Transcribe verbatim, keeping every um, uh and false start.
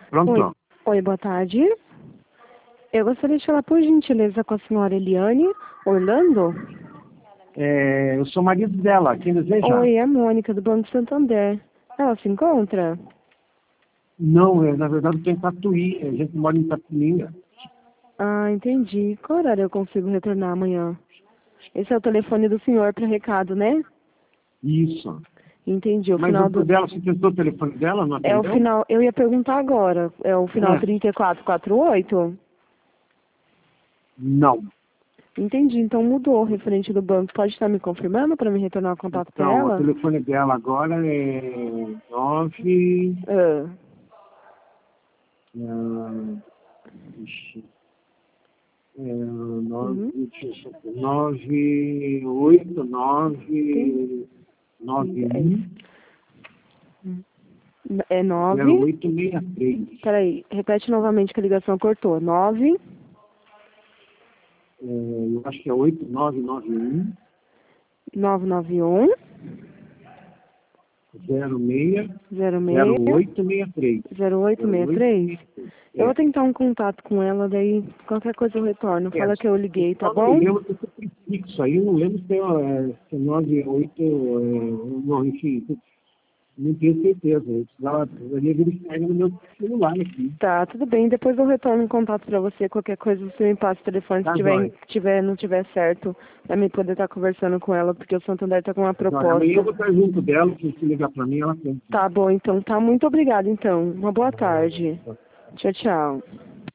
Pronto. Oi. Oi, boa tarde. Eu gostaria de falar, por gentileza, com a senhora Eliane Orlando. É, eu sou marido dela. Quem deseja? Oi, é a Mônica, do Banco Santander. Ela se encontra? Não, eu, na verdade eu estou em Tatuí. A gente mora em Tatuí. Ah, entendi. Qual horário eu consigo retornar amanhã? Esse é o telefone do senhor para recado, né? Isso. Entendi. O Mas final o do... dela, você testou o telefone dela, não É o atendeu? final... Eu ia perguntar agora. É o final É. trinta e quatro quarenta e oito? Não. Entendi. Então mudou o referente do banco. Pode estar me confirmando para me retornar o contato para Então, o ela? telefone dela agora é nove... Ah. Ah, ixi, é, nove, Uhum. deixa eu ver, nove, oito, nove, nove, um, É é zero, nove. oito, seis, três. Peraí, repete novamente que a ligação cortou. Nove. É, eu acho que é oito nove nove um, Nove nove um. zero seis, Zero zero seis. oito seis três. Zero oito zero seis oito três. seis três. Eu vou É. tentar um contato com ela, daí qualquer coisa eu retorno. É. Fala que eu liguei, tá Eu não me bom? lembro se é fixo aí, eu não lembro se é, é, se é nove oito, é, não, enfim, não tenho certeza. Eu precisava, precisaria verificar no meu celular aqui. Tá, tudo bem. Depois eu retorno um contato pra você. Qualquer coisa você me passa o telefone se Tá, tiver, jóia. tiver, não tiver certo, pra mim poder estar conversando com ela, porque o Santander tá com uma Tá, jóia. Amanhã proposta. eu vou estar junto dela, se você ligar pra mim, ela tem. Tá bom, então. Tá, muito obrigada, então. Uma boa tarde. Tchau, tchau.